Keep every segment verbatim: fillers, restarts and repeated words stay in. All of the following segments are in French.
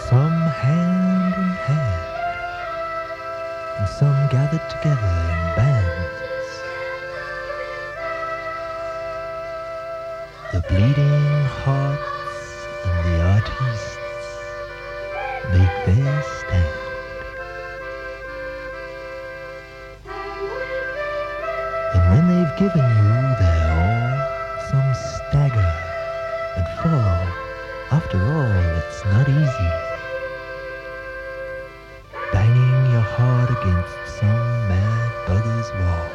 Some hand in hand, and some gathered together in bands. The bleeding hearts and the artists make their stand. And when they've given you their all, some stagger and fall. After all, it's not easy. Banging your heart against some mad bugger's wall.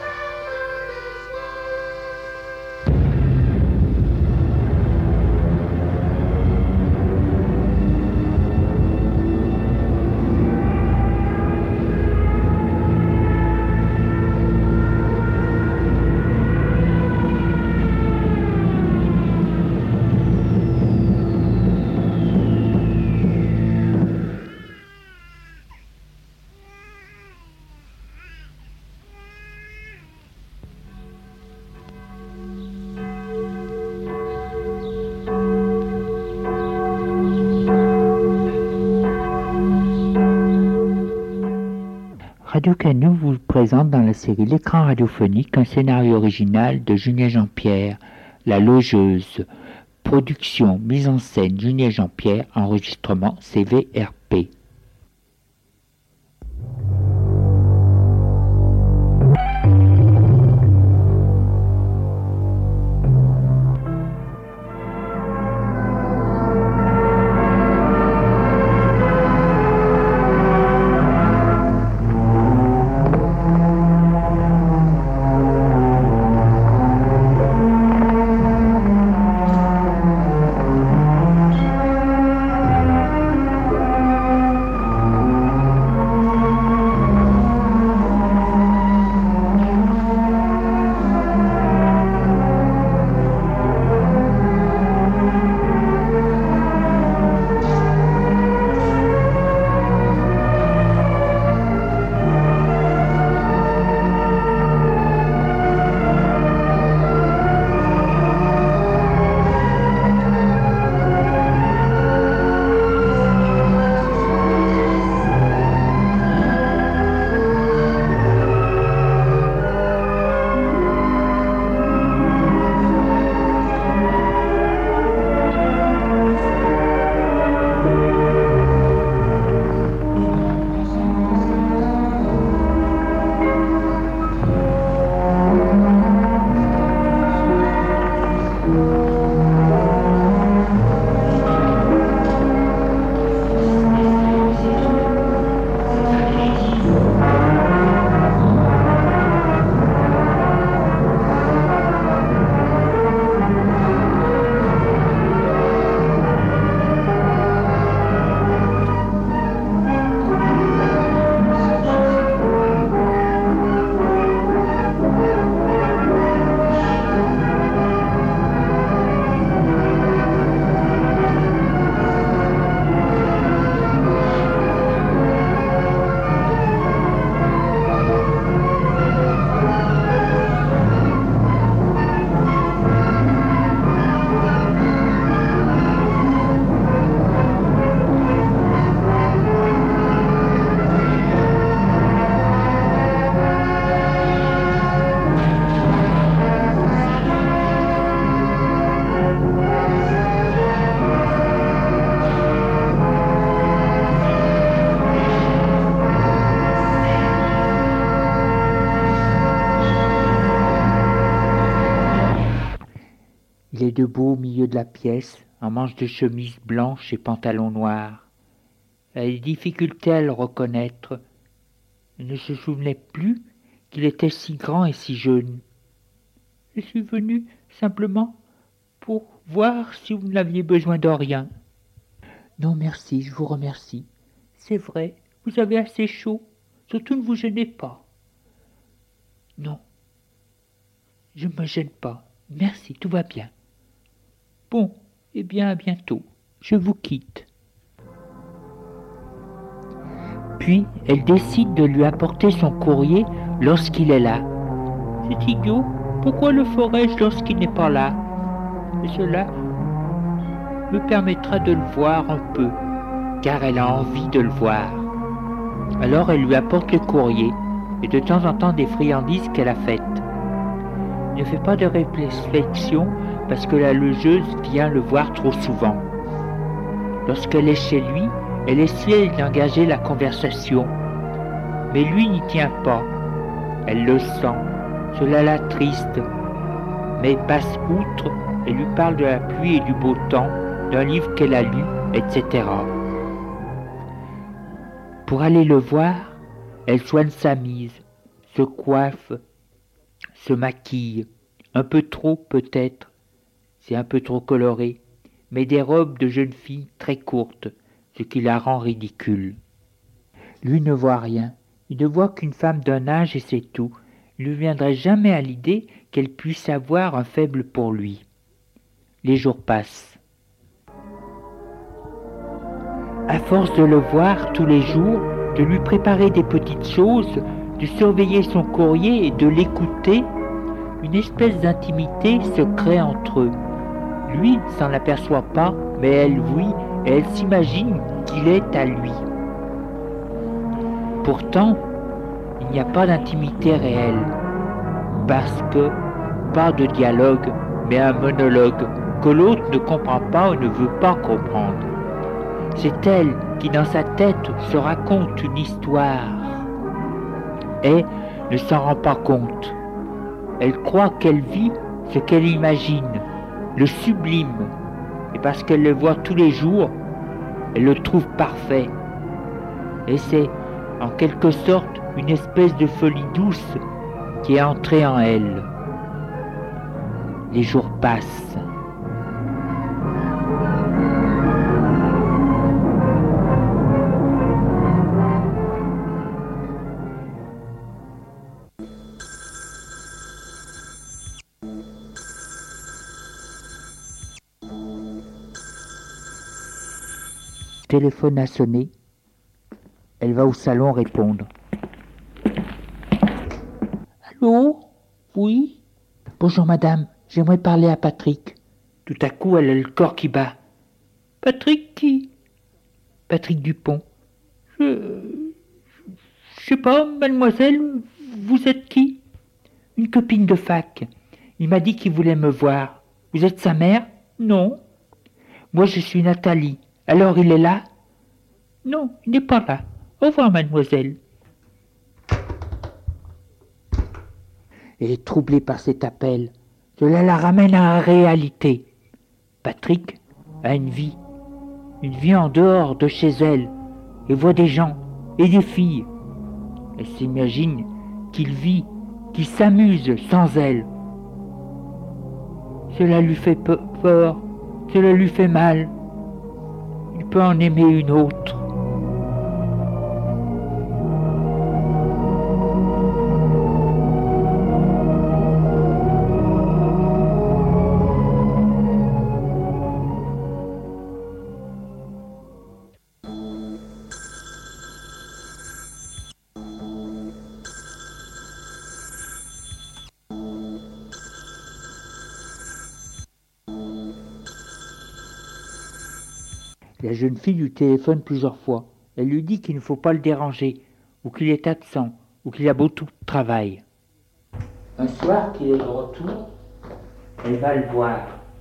Radio Canu vous présente dans la série L'écran radiophonique un scénario original de Julien Jean-Pierre, La Logeuse. Production, mise en scène Julien Jean-Pierre, enregistrement C V R P. Il est debout au milieu de la pièce, en manche de chemise blanche et pantalon noir. Elle a des difficultés à le reconnaître. Il ne se souvenait plus qu'il était si grand et si jeune. « Je suis venu simplement pour voir si vous n'aviez besoin de rien. »« Non, merci, je vous remercie. C'est vrai, vous avez assez chaud. Surtout ne vous gênez pas. »« Non, je ne me gêne pas. Merci, tout va bien. » Bon, eh bien à bientôt. Je vous quitte. Puis, elle décide de lui apporter son courrier lorsqu'il est là. C'est idiot, pourquoi le ferais-je lorsqu'il n'est pas là? Et cela me permettra de le voir un peu. car elle a envie de le voir. Alors elle lui apporte le courrier et de temps en temps des friandises qu'elle a faites. Il ne fait pas de réflexion parce que la logeuse vient le voir trop souvent. Lorsqu'elle est chez lui, elle essaie d'engager la conversation. Mais lui n'y tient pas. Elle le sent. Cela l'attriste. Mais passe outre et lui parle de la pluie et du beau temps, d'un livre qu'elle a lu, et cetera. Pour aller le voir, elle soigne sa mise, se coiffe, se maquille, un peu trop peut-être, c'est un peu trop coloré, mais des robes de jeune fille très courtes, ce qui la rend ridicule. Lui ne voit rien, il ne voit qu'une femme d'un âge et c'est tout. Il ne lui viendrait jamais à l'idée qu'elle puisse avoir un faible pour lui. Les jours passent. À force de le voir tous les jours, de lui préparer des petites choses, de surveiller son courrier et de l'écouter, une espèce d'intimité se crée entre eux. Lui ne s'en aperçoit pas, mais elle oui, et elle s'imagine qu'il est à lui. Pourtant, il n'y a pas d'intimité réelle, parce que pas de dialogue, mais un monologue que l'autre ne comprend pas ou ne veut pas comprendre. C'est elle qui, dans sa tête, se raconte une histoire et ne s'en rend pas compte. Elle croit qu'elle vit ce qu'elle imagine, le sublime, et parce qu'elle le voit tous les jours, elle le trouve parfait. Et c'est, en quelque sorte, une espèce de folie douce qui est entrée en elle. Les jours passent. Le téléphone a sonné. Elle va au salon répondre. Allô? Oui? Bonjour madame, j'aimerais parler à Patrick. Tout à coup, elle a le corps qui bat. Patrick qui? Patrick Dupont. Je... Je sais pas, mademoiselle, vous êtes qui? Une copine de fac. Il m'a dit qu'il voulait me voir. Vous êtes sa mère? Non. Moi, je suis Nathalie. Alors, il est là? Non, il n'est pas là. Au revoir, mademoiselle. Elle est troublée par cet appel. Cela la ramène à la réalité. Patrick a une vie. Une vie en dehors de chez elle. Et voit des gens et des filles. Elle s'imagine qu'il vit, qu'il s'amuse sans elle. Cela lui fait peur. Cela lui fait mal. Il peut en aimer une autre. La jeune fille lui téléphone plusieurs fois. Elle lui dit qu'il ne faut pas le déranger, ou qu'il est absent, ou qu'il a beaucoup de travail. Un soir qu'il est de retour, elle va le voir.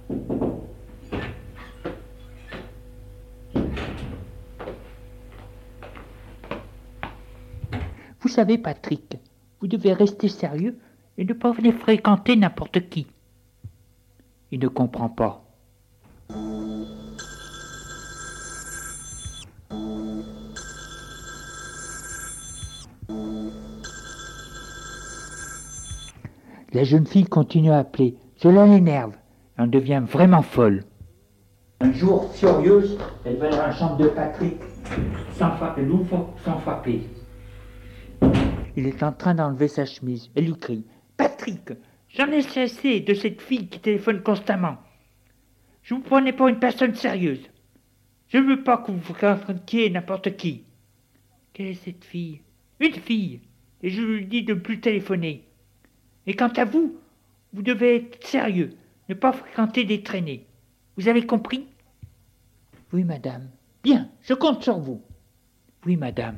Vous savez, Patrick, vous devez rester sérieux et ne pas venir fréquenter n'importe qui. Il ne comprend pas. La jeune fille continue à appeler. Cela l'énerve. Elle devient vraiment folle. Un jour, furieuse, elle va dans la chambre de Patrick. Sans frapper, elle ouvre sans frapper. Il est en train d'enlever sa chemise. Elle lui crie. Patrick, j'en ai cessé de cette fille qui téléphone constamment. Je vous prenais pour une personne sérieuse. Je ne veux pas que vous fréquentiez n'importe qui. Quelle est cette fille? Une fille. Et je lui dis de ne plus téléphoner. Et quant à vous, vous devez être sérieux, ne pas fréquenter des traînées. Vous avez compris? Oui, madame. Bien, je compte sur vous. Oui, madame.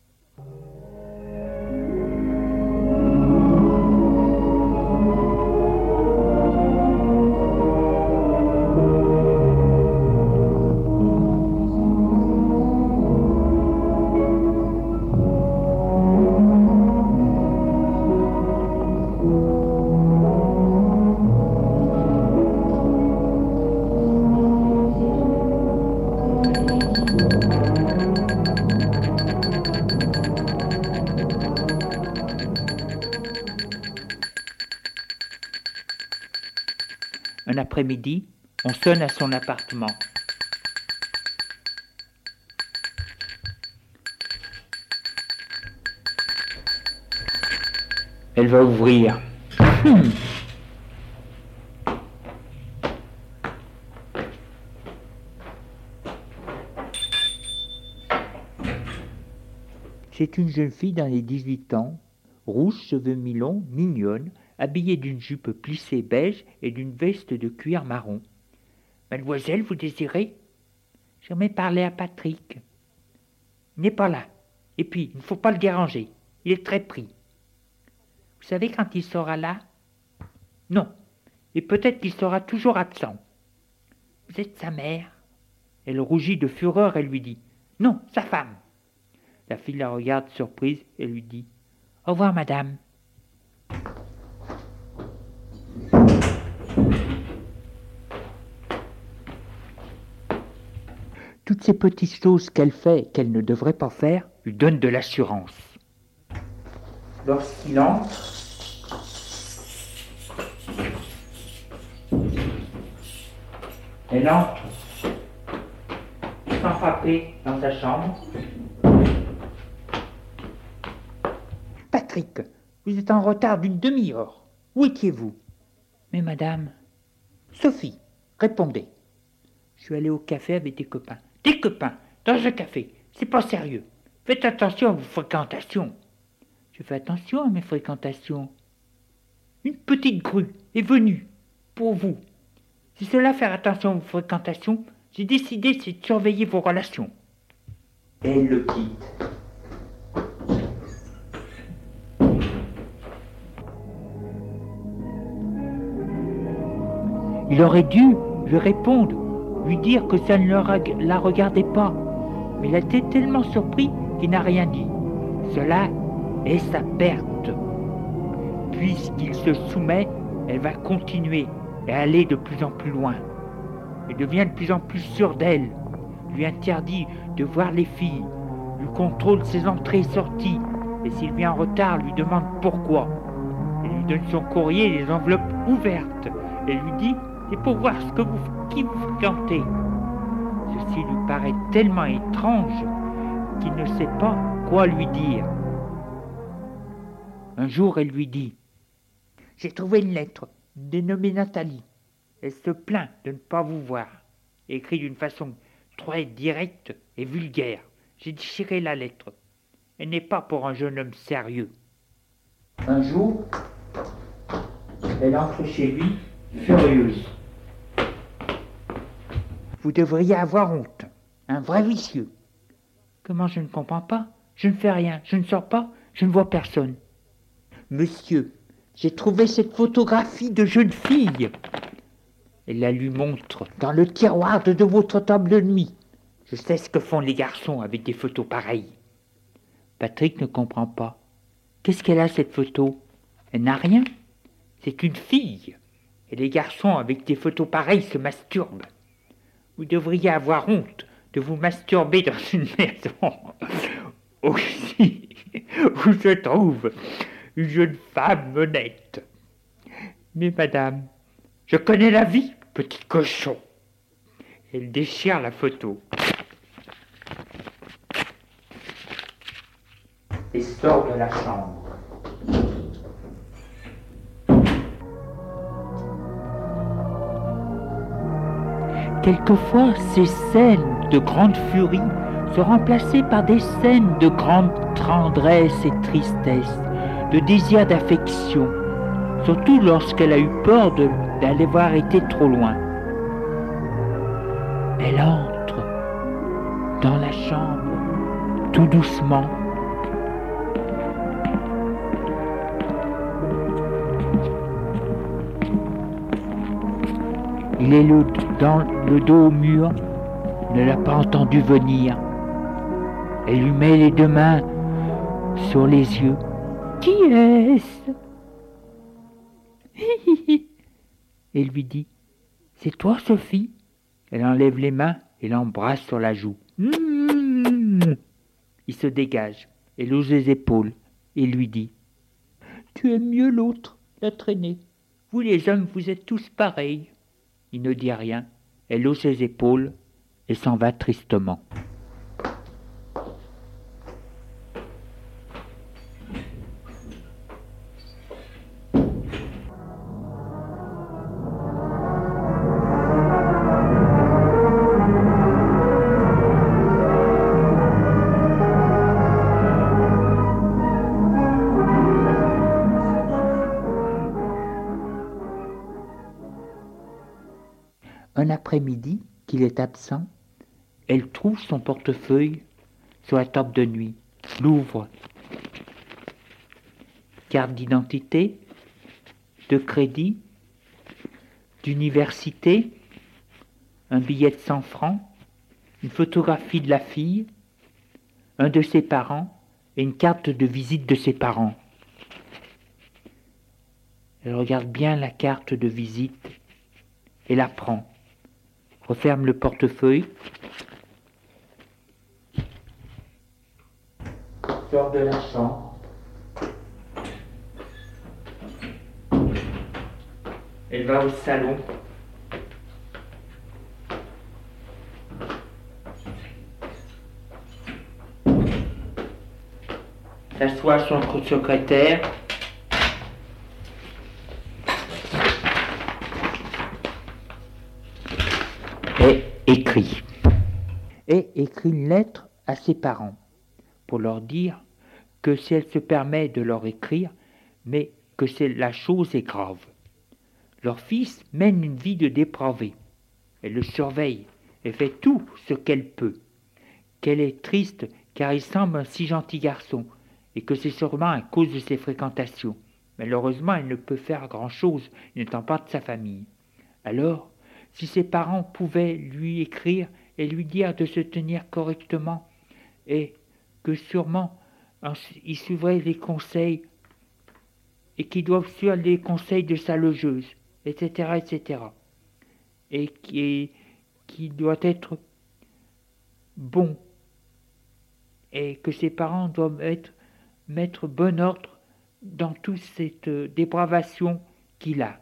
Un après-midi, on sonne à son appartement. Elle va ouvrir. Hum. C'est une jeune fille dans les dix-huit ans, rouge, cheveux mi-longs, mignonne, habillée d'une jupe plissée beige et d'une veste de cuir marron. « Mademoiselle, vous désirez ?» J'aimerais parler à Patrick. Il n'est pas là. Et puis, il ne faut pas le déranger. Il est très pris. Vous savez quand il sera là? Non. Et peut-être qu'il sera toujours absent. Vous êtes sa mère? Elle rougit de fureur et lui dit « Non, sa femme. » La fille la regarde surprise et lui dit « Au revoir, madame. » Toutes ces petites choses qu'elle fait, qu'elle ne devrait pas faire, lui donnent de l'assurance. Lorsqu'il entre, elle entre, sans frapper, dans sa chambre. Patrick, vous êtes en retard d'une demi-heure. Où étiez-vous? Mais madame... Sophie, répondez. Je suis allé au café avec des copains. Des copains, dans un café, c'est pas sérieux. Faites attention à vos fréquentations. Je fais attention à mes fréquentations. Une petite grue est venue, pour vous. Si cela faire attention à vos fréquentations, j'ai décidé c'est de surveiller vos relations. Et elle le quitte. Il aurait dû lui répondre, lui dire que ça ne la regardait pas. Mais il a été tellement surpris qu'il n'a rien dit. Cela est sa perte. Puisqu'il se soumet, elle va continuer et aller de plus en plus loin. Elle devient de plus en plus sûre d'elle, lui interdit de voir les filles, lui contrôle ses entrées et sorties, et s'il vient en retard, lui demande pourquoi. Elle lui donne son courrier et les enveloppes ouvertes. Elle lui dit « c'est pour voir ce que vous, qui vous fréquentez ». Ceci lui paraît tellement étrange qu'il ne sait pas quoi lui dire. Un jour, elle lui dit « J'ai trouvé une lettre dénommée Nathalie. Elle se plaint de ne pas vous voir, écrit d'une façon très directe et vulgaire. J'ai déchiré la lettre. Elle n'est pas pour un jeune homme sérieux. » Un jour, elle entre chez lui, furieuse. Vous devriez avoir honte, un vrai vicieux. Comment je ne comprends pas? Je ne fais rien, je ne sors pas, je ne vois personne. Monsieur, j'ai trouvé cette photographie de jeune fille. Elle la lui montre dans le tiroir de, de votre table de nuit. Je sais ce que font les garçons avec des photos pareilles. Patrick ne comprend pas. Qu'est-ce qu'elle a cette photo? Elle n'a rien. C'est une fille. Et les garçons avec des photos pareilles se masturbent. Vous devriez avoir honte de vous masturber dans une maison aussi où se trouve une jeune femme honnête. Mais madame, je connais la vie, petit cochon. Elle déchire la photo et sort de la chambre. Quelquefois, ces scènes de grande furie sont remplacées par des scènes de grande tendresse et tristesse, de désir d'affection, surtout lorsqu'elle a eu peur de, d'aller voir été trop loin. Elle entre, chambre, tout doucement. Il est le, dans le dos au mur, ne l'a pas entendu venir. Elle lui met les deux mains sur les yeux. « Qui est-ce » Et lui dit « C'est toi, Sophie ?» Elle enlève les mains et l'embrasse sur la joue. Mmh. Il se dégage, elle ose les épaules et lui dit « Tu aimes mieux l'autre, la traînée. Vous les hommes, vous êtes tous pareils. » Il ne dit rien, elle hausse ses épaules et s'en va tristement. Un après-midi, qu'il est absent, elle trouve son portefeuille sur la table de nuit, l'ouvre. Carte d'identité, de crédit, d'université, un billet de cent francs, une photographie de la fille, un de ses parents et une carte de visite de ses parents. Elle regarde bien la carte de visite et la prend. Referme le portefeuille, sort de la chambre, elle va au salon, s'assoit à son secrétaire, et écrit. Et écrit une lettre à ses parents pour leur dire que si elle se permet de leur écrire, mais que c'est, la chose est grave. Leur fils mène une vie de dépravé. Elle le surveille et fait tout ce qu'elle peut. Qu'elle est triste car il semble un si gentil garçon et que c'est sûrement à cause de ses fréquentations. Malheureusement, elle ne peut faire grand-chose n'étant pas de sa famille. Alors, si ses parents pouvaient lui écrire et lui dire de se tenir correctement et que sûrement il suivrait les conseils et qu'ils doivent suivre les conseils de sa logeuse, et cetera, et cetera. Et qui, qui doit être bon et que ses parents doivent être, mettre bon ordre dans toute cette dépravation qu'il a.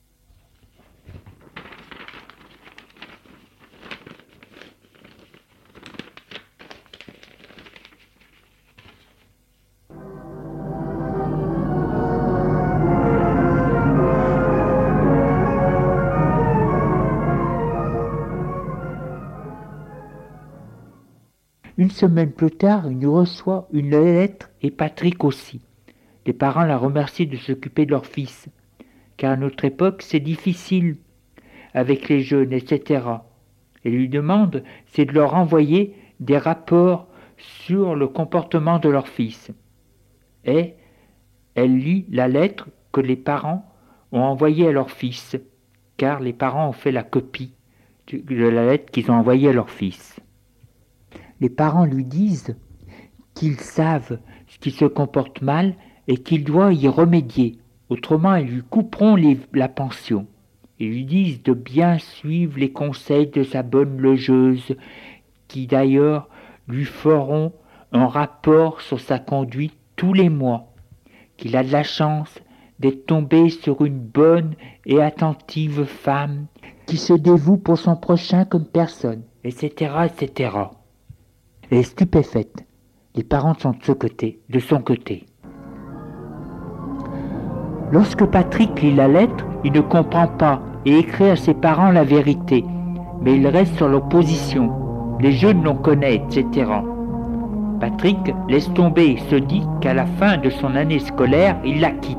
Une semaine plus tard, il reçoit une lettre et Patrick aussi. Les parents la remercient de s'occuper de leur fils, car à notre époque, c'est difficile avec les jeunes, et cetera. Et lui demandent, c'est de leur envoyer des rapports sur le comportement de leur fils. Et elle lit la lettre que les parents ont envoyée à leur fils, car les parents ont fait la copie de la lettre qu'ils ont envoyée à leur fils. Les parents lui disent qu'ils savent ce qui se comporte mal et qu'il doit y remédier, autrement ils lui couperont les, la pension. Ils lui disent de bien suivre les conseils de sa bonne logeuse, qui d'ailleurs lui feront un rapport sur sa conduite tous les mois, qu'il a de la chance d'être tombé sur une bonne et attentive femme qui se dévoue pour son prochain comme personne, et cetera, et cetera. Elle est stupéfaite. Les parents sont de, ce côté, de son côté. Lorsque Patrick lit la lettre, il ne comprend pas et écrit à ses parents la vérité, mais il reste sur l'opposition. Les jeunes l'on connaît, et cetera. Patrick laisse tomber et se dit qu'à la fin de son année scolaire, il la quitte.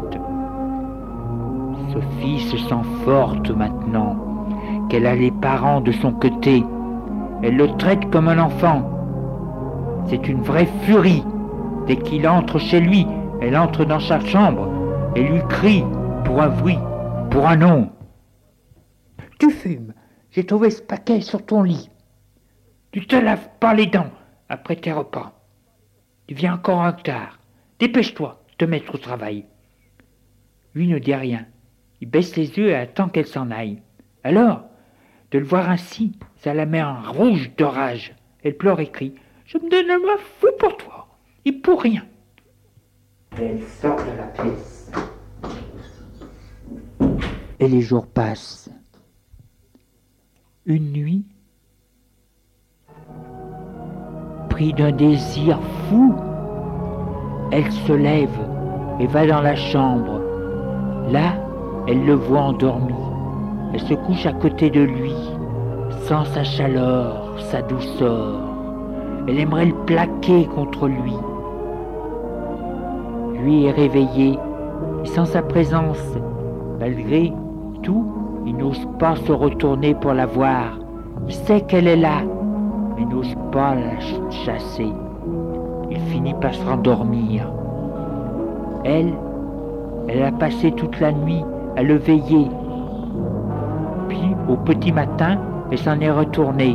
Sophie se sent forte maintenant, qu'elle a les parents de son côté. Elle le traite comme un enfant. c'est une vraie furie. Dès qu'il entre chez lui, elle entre dans sa chambre et lui crie pour un oui, pour un non. Tu fumes, j'ai trouvé ce paquet sur ton lit. Tu te laves pas les dents après tes repas. Tu viens encore en retard. Dépêche-toi de te mettre au travail. Lui ne dit rien. Il baisse les yeux et attend qu'elle s'en aille. Alors, de le voir ainsi, ça la met en rouge de rage. Elle pleure et crie. Je me donne ma fou pour toi, et pour rien. Et elle sort de la pièce. Et les jours passent. Une nuit, pris d'un désir fou, elle se lève et va dans la chambre. Là, elle le voit endormi. Elle se couche à côté de lui, sans sa chaleur, sa douceur. Elle aimerait le plaquer contre lui. Lui est réveillé, et sans sa présence, malgré tout, il n'ose pas se retourner pour la voir. Il sait qu'elle est là, mais n'ose pas la chasser. Il finit par se rendormir. Elle, elle a passé toute la nuit à le veiller. Puis, au petit matin, elle s'en est retournée.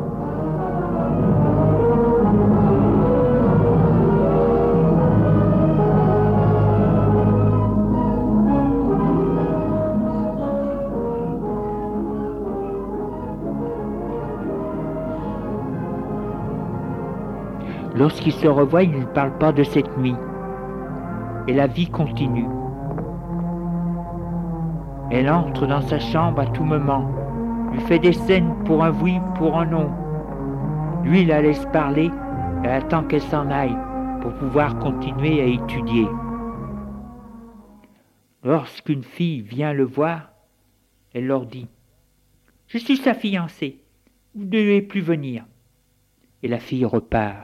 Lorsqu'ils se revoient, ils ne parlent pas de cette nuit. Et la vie continue. Elle entre dans sa chambre à tout moment, lui fait des scènes pour un oui, pour un non. Lui la laisse parler et attend qu'elle s'en aille pour pouvoir continuer à étudier. Lorsqu'une fille vient le voir, elle leur dit « Je suis sa fiancée, vous ne devez plus venir. » Et la fille repart.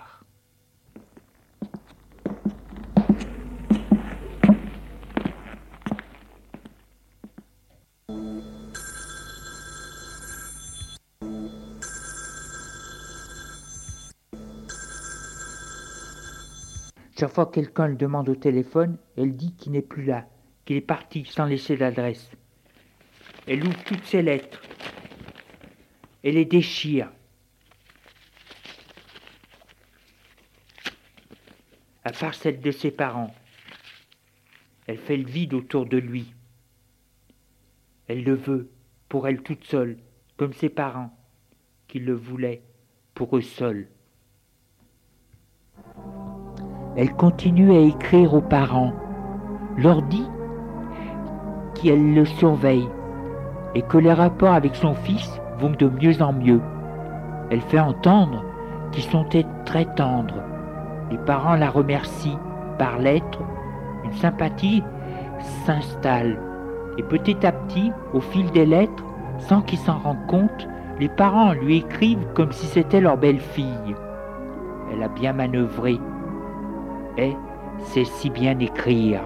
Chaque fois que quelqu'un le demande au téléphone, elle dit qu'il n'est plus là, qu'il est parti sans laisser d'adresse. Elle ouvre toutes ses lettres. Elle les déchire. À part celle de ses parents. Elle fait le vide autour de lui. Elle le veut pour elle toute seule, comme ses parents, qui le voulaient pour eux seuls. Elle continue à écrire aux parents, leur dit qu'elle le surveille et que les rapports avec son fils vont de mieux en mieux. Elle fait entendre qu'ils sont très tendres. Les parents la remercient par lettres, une sympathie s'installe. Et petit à petit, au fil des lettres, sans qu'ils s'en rendent compte, les parents lui écrivent comme si c'était leur belle-fille. Elle a bien manœuvré. Et sait si bien écrire.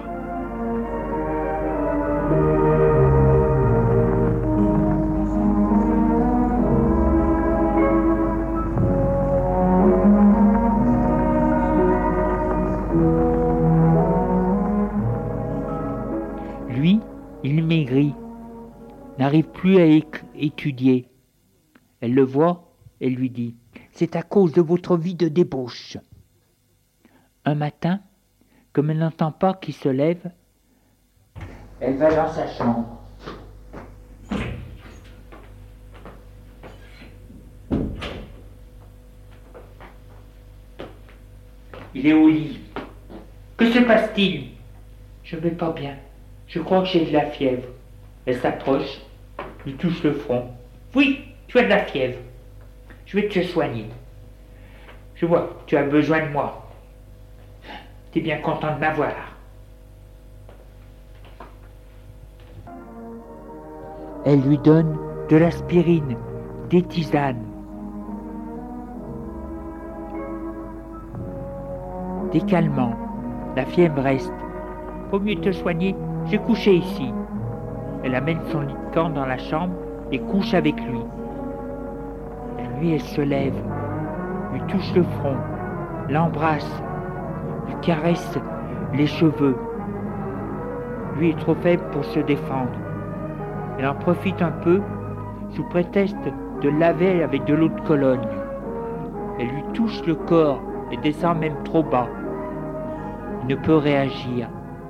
Lui, il maigrit, n'arrive plus à étudier. Elle le voit et lui dit « C'est à cause de votre vie de débauche. » Un matin, comme elle n'entend pas qu'il se lève, elle va dans sa chambre. Il est au lit. Que se passe-t-il? Je ne vais pas bien. Je crois que j'ai de la fièvre. Elle s'approche, lui touche le front. Oui, tu as de la fièvre. Je vais te soigner. Je vois, tu as besoin de moi. Tu es bien content de m'avoir. Elle lui donne de l'aspirine, des tisanes, des calmants. La fièvre reste. Faut mieux te soigner, j'ai couché ici. Elle amène son lit de camp dans la chambre et couche avec lui. Et lui, elle se lève, lui touche le front, l'embrasse, lui caresse les cheveux. Lui est trop faible pour se défendre. Elle en profite un peu sous prétexte de laver avec de l'eau de Cologne. Elle lui touche le corps et descend même trop bas. Il ne peut réagir.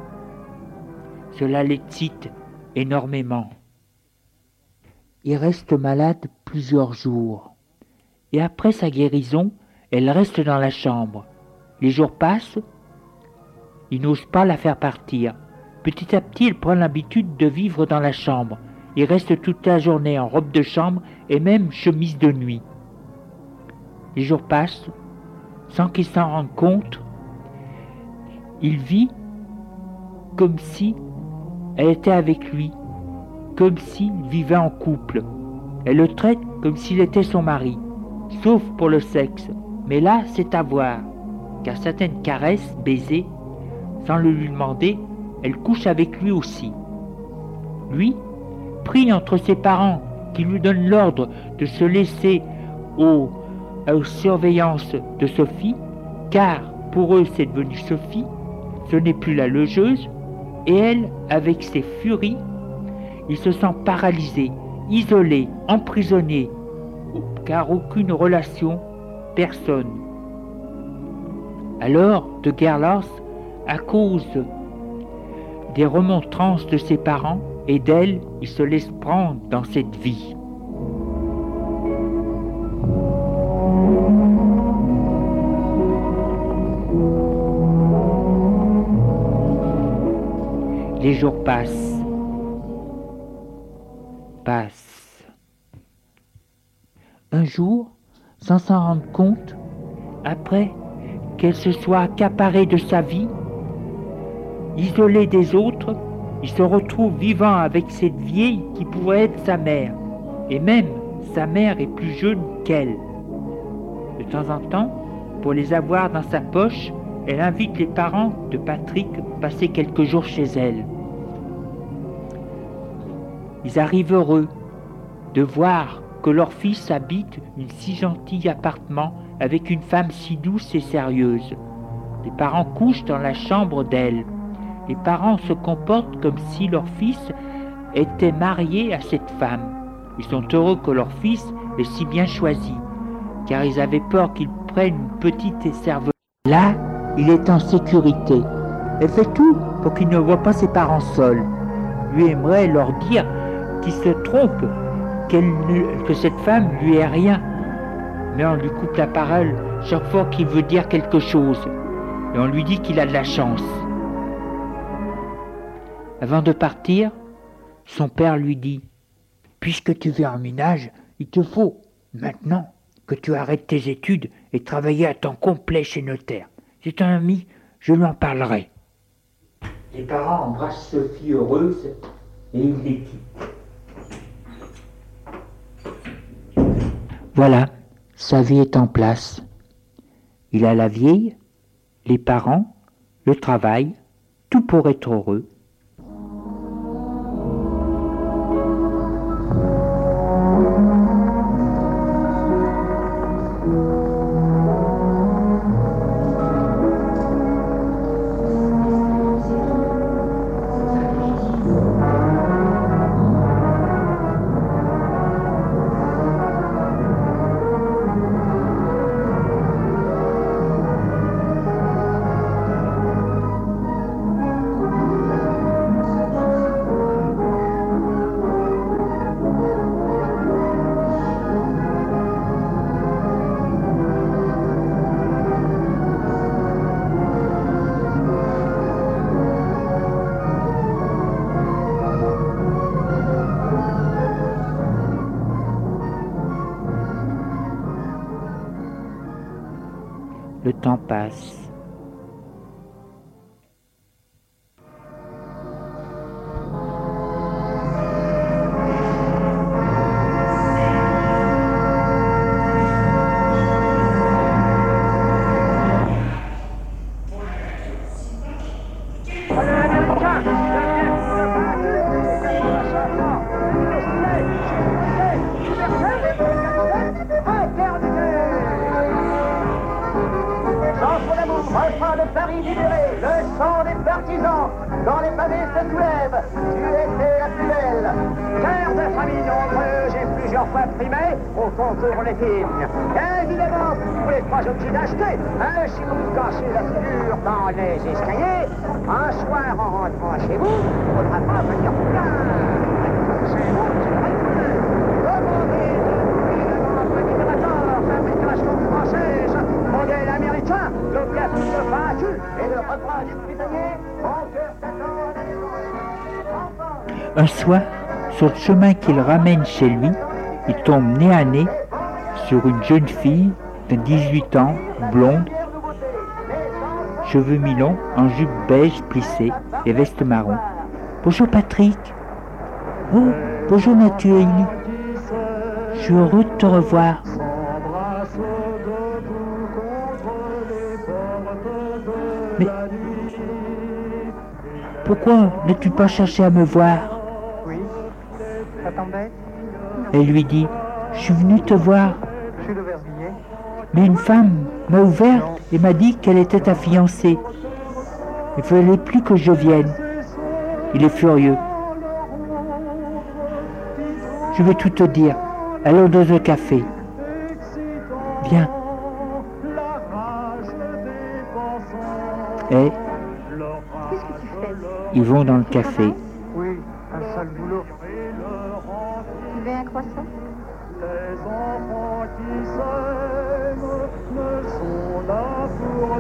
Cela l'excite énormément. Il reste malade plusieurs jours. Et après sa guérison, elle reste dans la chambre. Les jours passent, il n'ose pas la faire partir. Petit à petit, il prend l'habitude de vivre dans la chambre. Il reste toute la journée en robe de chambre et même chemise de nuit. Les jours passent, sans qu'il s'en rende compte. Il vit comme si elle était avec lui, comme s'il vivait en couple. Elle le traite comme s'il était son mari, sauf pour le sexe. Mais là, c'est à voir, car certaines caresses, baisers, sans le lui demander, elle couche avec lui aussi. Lui, pris entre ses parents qui lui donnent l'ordre de se laisser aux, aux surveillances de Sophie, car pour eux c'est devenu Sophie, ce n'est plus la logeuse, et elle, avec ses furies, il se sent paralysé, isolé, emprisonné, car aucune relation, personne. Alors, de Gerlach, à cause des remontrances de ses parents et d'elle, il se laisse prendre dans cette vie. Les jours passent, passent. Un jour, sans s'en rendre compte, après qu'elle se soit accaparée de sa vie, isolée des autres, il se retrouve vivant avec cette vieille qui pourrait être sa mère. Et même, sa mère est plus jeune qu'elle. De temps en temps, pour les avoir dans sa poche, elle invite les parents de Patrick à passer quelques jours chez elle. Ils arrivent heureux de voir que leur fils habite un si gentil appartement avec une femme si douce et sérieuse. Les parents couchent dans la chambre d'elle. Les parents se comportent comme si leur fils était marié à cette femme. Ils sont heureux que leur fils ait si bien choisi, car ils avaient peur qu'il prenne une petite serveuse. Là, il est en sécurité. Elle fait tout pour qu'il ne voie pas ses parents seuls. Lui aimerait leur dire qu'il se trompe, qu'elle, que cette femme lui est rien. Mais on lui coupe la parole chaque fois qu'il veut dire quelque chose. Et on lui dit qu'il a de la chance. Avant de partir, son père lui dit « Puisque tu veux un ménage, il te faut maintenant que tu arrêtes tes études et travailler à temps complet chez notaire. C'est un ami, je lui en parlerai. » Les parents embrassent Sophie heureuse et ils les quittent. Voilà, sa vie est en place. Il a la vieille, les parents, le travail, tout pour être heureux. Le temps passe. libérée, le chant des partisans, quand les pavés se soulèvent, tu étais la plus belle. Cœur de famille nombreux, j'ai plusieurs fois primé au concours les films. Évidemment, vous les trois obligés d'acheter un chibou caché la figure dans les escaliers. Un soir, en rentrant chez vous, il ne faudra pas venir plus tard. C'est bon, c'est vrai. Commandez de fabrication française, modèle américain, le café de vaincu et le repas du prisonnier, en cœur t'attend la maison. Un soir, sur le chemin qu'il ramène chez lui, il tombe nez à nez sur une jeune fille de dix-huit ans, blonde, cheveux mi-longs, en jupe beige plissée et veste marron. Bonjour Patrick. Oh, bonjour Nathalie. Je suis heureux de te revoir. Mais pourquoi n'as-tu pas cherché à me voir? Oui, ça t'embête? Elle lui dit, je suis venu te voir. Je suis l'aubervillier. Mais une femme m'a ouvert et m'a dit qu'elle était ta fiancée. Il ne fallait plus que je vienne. Il est furieux. Je vais tout te dire. Allons dans un café. Viens. Et Qu'est-ce que tu fais? ils vont dans le café. Oui, un sale boulot. Tu veux un croissant? Les enfants qui s'aiment ne sont là pour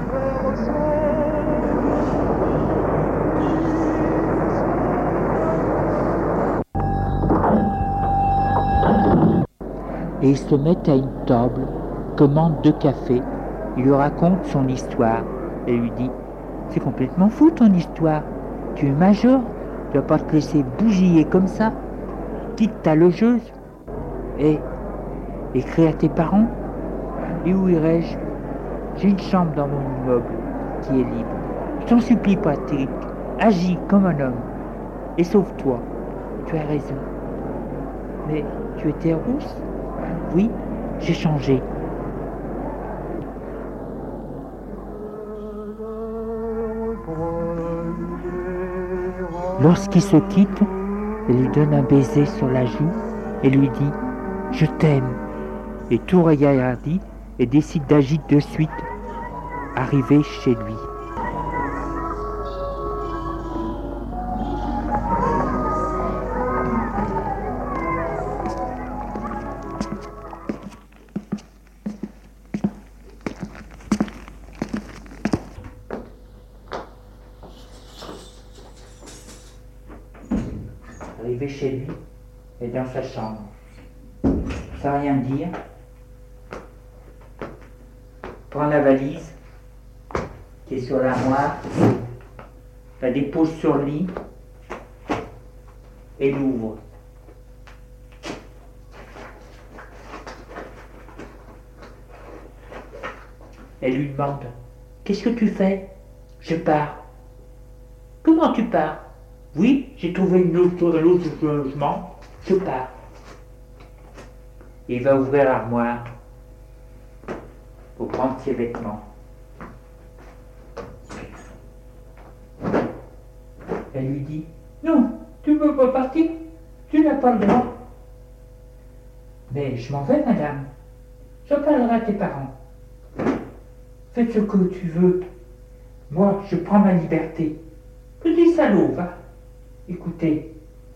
Et ils se mettent à une table, commandent deux cafés. Il lui raconte son histoire. Elle lui dit, c'est complètement fou ton histoire. Tu es major, tu ne vas pas te laisser bougiller comme ça. Quitte ta logeuse. Et écris à tes parents. Et où irais-je? J'ai une chambre dans mon immeuble qui est libre. Je t'en supplie, Patrick, agis comme un homme. Et sauve-toi. Tu as raison. Mais tu étais rousse? Oui, j'ai changé. Lorsqu'ils se quittent, elle lui donne un baiser sur la joue et lui dit « Je t'aime ». Et tout regardit et décide d'agir de suite, arrivé chez lui. Arrivé chez lui et dans sa chambre, sans rien dire, prend la valise qui est sur l'armoire, la dépose sur le lit et l'ouvre. Elle lui demande « Qu'est-ce que tu fais ?»« Je pars. »« Comment tu pars ?»« Oui, j'ai trouvé une autre, un autre logement. Je pars. » Il va ouvrir l'armoire pour prendre ses vêtements. Elle lui dit « Non, tu ne peux pas partir, tu n'as pas le droit. »« Mais je m'en vais, madame. Je parlerai à tes parents. Faites ce que tu veux. Moi, je prends ma liberté. Petit salaud, va. Écoutez.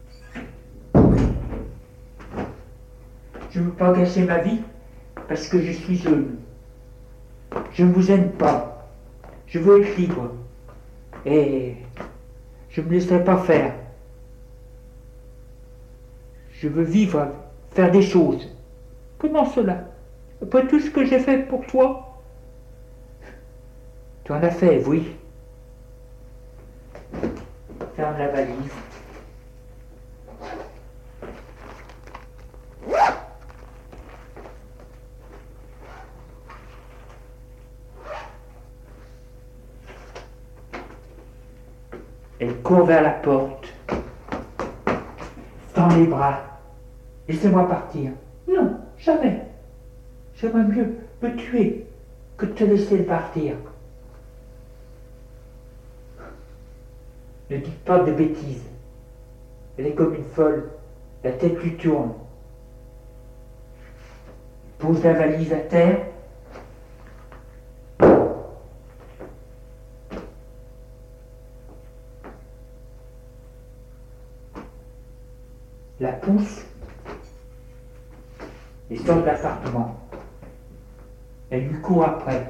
Je ne veux pas gâcher ma vie parce que je suis jeune. Je ne vous aime pas. Je veux être libre. Et je ne me laisserai pas faire. Je veux vivre, faire des choses. Comment cela? Après tout ce que j'ai fait pour toi? Tu en as fait, oui. Ferme la valise. Elle court vers la porte, tend les bras. Laissez-moi partir. Non, jamais. J'aimerais mieux me tuer que de te laisser partir. Ne dites pas de bêtises. Elle est comme une folle. La tête lui tourne. Il pose la valise à terre. La pousse et sort de l'appartement. Elle lui court après.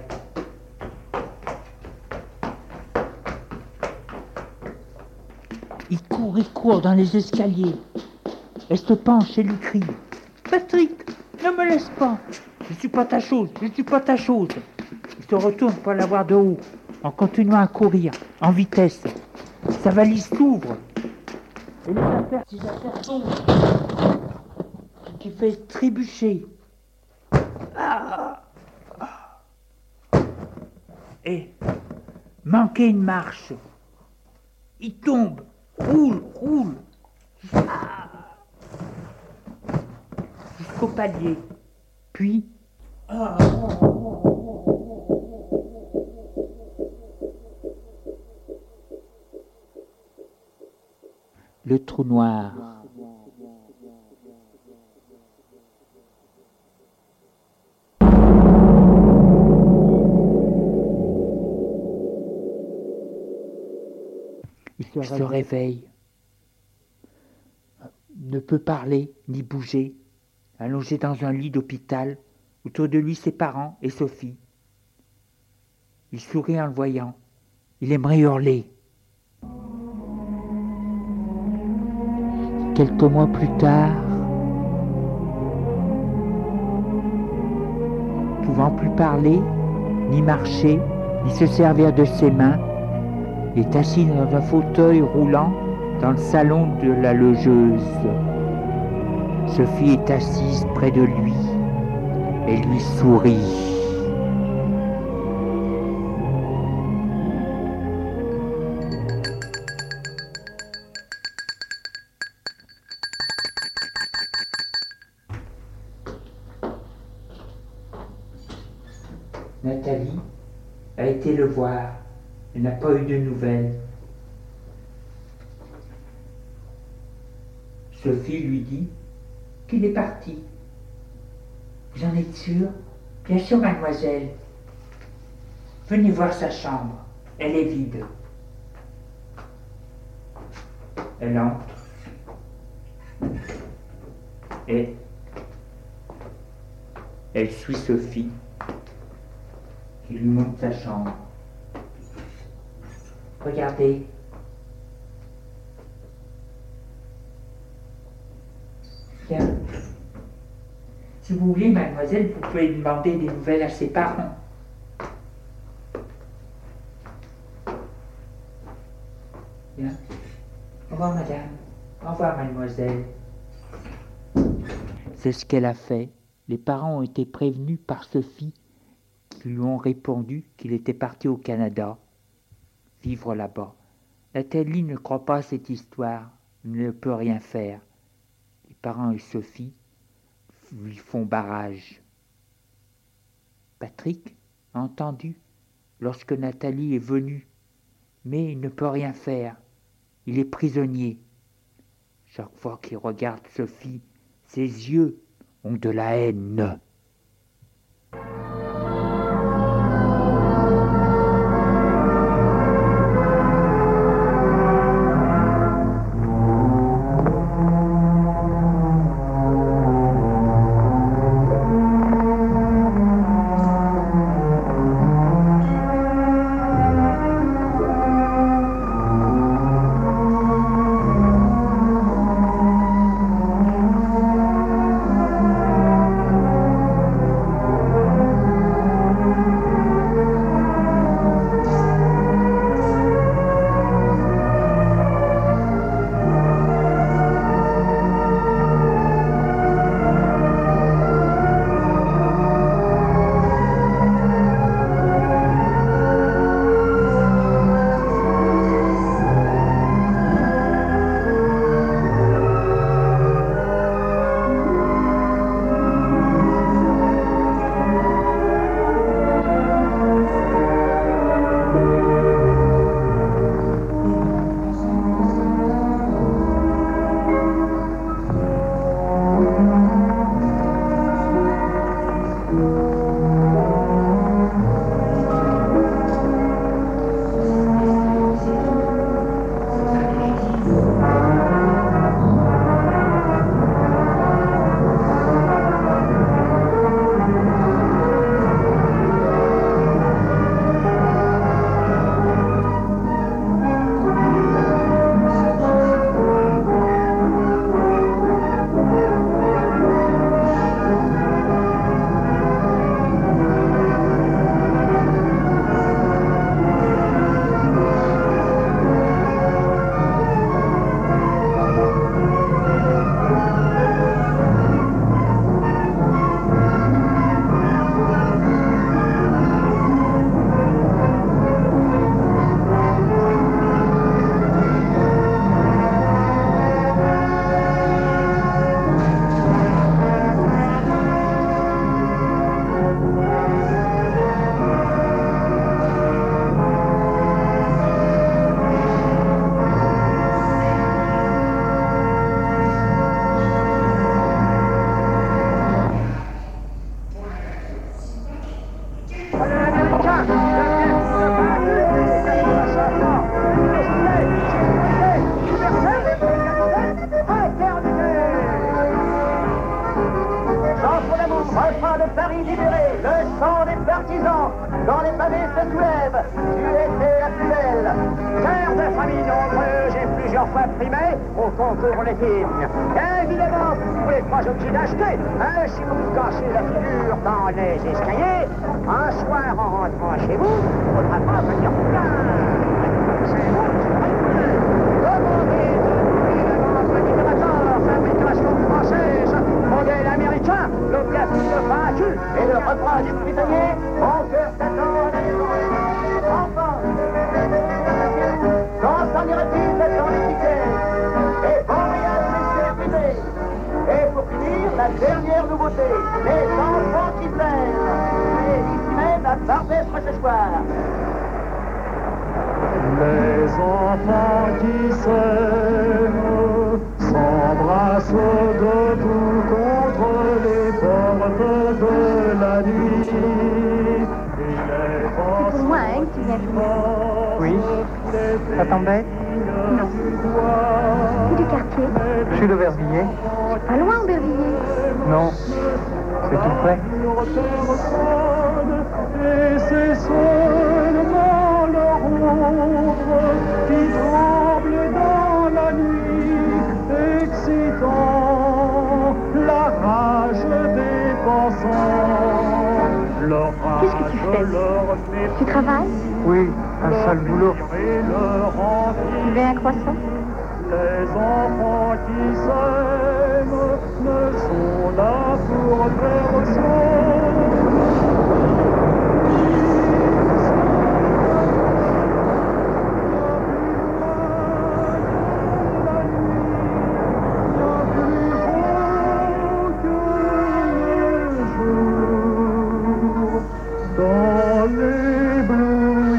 Il court, il court dans les escaliers. Elle se penche et lui crie « Patrick, ne me laisse pas. Je ne suis pas ta chose, je ne suis pas ta chose. » Il se retourne pour la voir de haut, en continuant à courir, en vitesse. Sa valise s'ouvre. Et les affaires, ses affaires tombent. Ce qui fait trébucher. Ah, ah. Et manquer une marche. Il tombe, roule, roule. Ah, jusqu'au palier. Puis... Ah, le trou noir. Il se, Il se réveille. Ne peut parler ni bouger. Allongé dans un lit d'hôpital, autour de lui ses parents et Sophie. Il sourit en le voyant. Il aimerait hurler. Quelques mois plus tard, pouvant plus parler, ni marcher, ni se servir de ses mains, il est assis dans un fauteuil roulant dans le salon de la logeuse. Sophie est assise près de lui et lui sourit. Nathalie a été le voir. Elle n'a pas eu de nouvelles. Sophie lui dit qu'il est parti. Vous en êtes sûre? Bien sûr, mademoiselle. Venez voir sa chambre. Elle est vide. Elle entre. Et elle suit Sophie, qui lui montre sa chambre. Regardez. Bien. Si vous voulez, mademoiselle, vous pouvez demander des nouvelles à ses parents. Bien. Au revoir, madame. Au revoir, mademoiselle. C'est ce qu'elle a fait. Les parents ont été prévenus par Sophie, qui lui ont répondu qu'il était parti au Canada, vivre là-bas. Nathalie ne croit pas à cette histoire, ne peut rien faire. Les parents et Sophie lui font barrage. Patrick a entendu lorsque Nathalie est venue, mais il ne peut rien faire. Il est prisonnier. Chaque fois qu'il regarde Sophie, ses yeux ont de la haine. l'Américain, le vaincu, le changement, le soleil, sécurité, liberté, égalité, fraternité. Chanson d'amour, refrain de Paris libéré, le chant des partisans, dans les pavés se soulève, tu étais la plus belle. Père de famille nombreux, j'ai plusieurs fois primé au concours les films. Évidemment, vous ne pouvez pas obligé d'acheter, hein, si vous vous cassez la figure dans les escaliers, un soir en rentrant chez vous, il ne faudra pas venir vous plaindre. C'est bon, demandez de notre libérateur, fabrication française, modèle américain, le plastique vaincu et le repas du prisonnier, mon cœur t'attend à la maison. Enfant, quand s'en irait-il dans les tickets? Et bon voyage, messieurs privés. Et pour finir, la dernière nouveauté, les enfants qui plaisent. Et ici même à Barbès ce soir. Les enfants qui s'aiment s'embrassent debout contre les portes de la nuit. C'est pour moi, hein, que tu viens fumer. Oui. Ça t'embête? Non. C'est du quartier. Je suis de Vervilliers. Pas loin, Aubervilliers. Non. C'est tout près. Et c'est seulement leur ombre qui tremble dans la nuit, excitant la rage des pensants. Leur Qu'est-ce que tu fais? fais? Tu travailles? Oui, un sale boulot. Tu veux un croissant? Les enfants qui s'aiment ne sont là pour personne. Dans l'éblouissante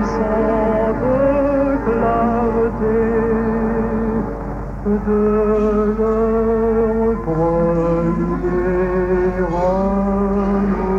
clarté de leur premier amour.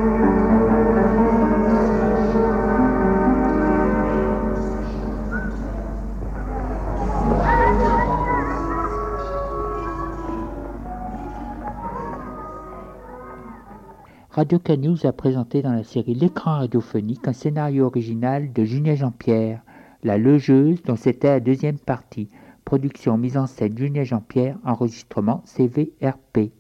Radio Cannews a présenté dans la série L'écran radiophonique un scénario original de Julien Jean-Pierre, La Logeuse, dont c'était la deuxième partie. Production mise en scène Julien Jean-Pierre, enregistrement C V R P.